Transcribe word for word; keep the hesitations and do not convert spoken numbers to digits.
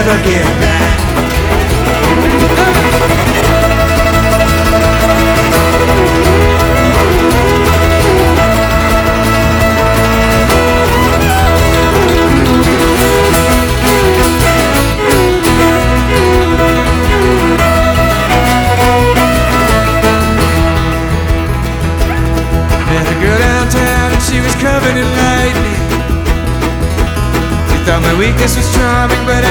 never get back. Met a girl downtown and she was covered in lightning. She thought my weakness was charming, but I